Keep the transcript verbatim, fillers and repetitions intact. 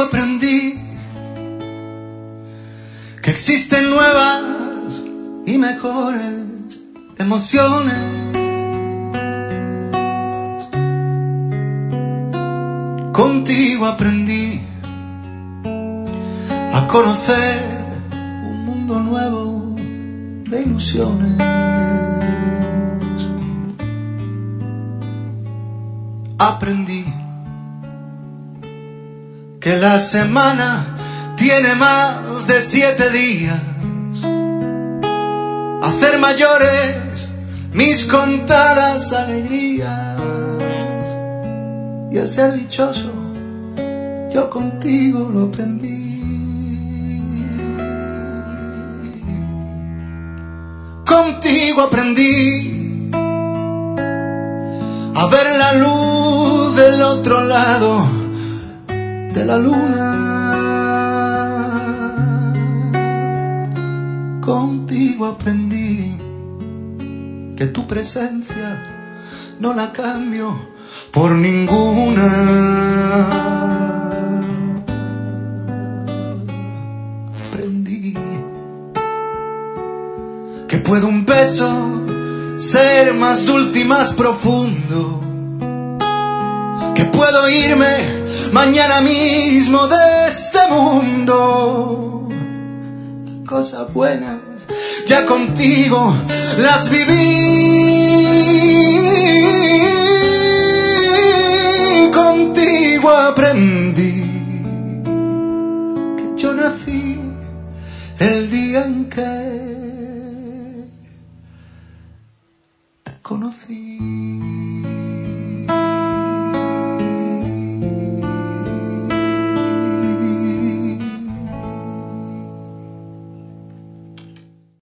aprendí que existen nuevas y mejores emociones. Contigo aprendí a conocer un mundo nuevo de ilusiones. Aprendí que la semana tiene más de siete días, hacer mayores mis contadas alegrías y a ser dichoso yo contigo lo aprendí. Contigo aprendí a ver la luz del otro lado de la luna. Contigo aprendí que tu presencia no la cambio por ninguna. Aprendí que puede un beso ser más dulce y más profundo, que puedo irme mañana mismo de este mundo. Cosas buenas ya contigo las viví. Contigo aprendí que yo nací el día en que te conocí.